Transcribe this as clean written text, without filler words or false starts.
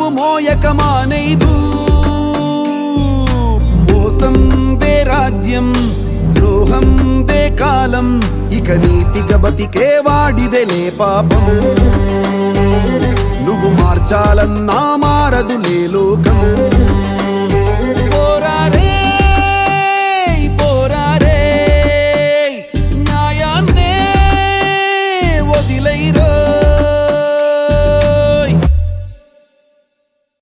మోయక మానైదు మోసం దే రాజ్యం ద్రోహం దే కాలం ఇక నీతిగా బతికే వాడిదెలే పాపం నువ్వు మార్చాలన్నా మారదులే లోకం పోరారే పోరారే న్యాయాన్నే వదిలైరో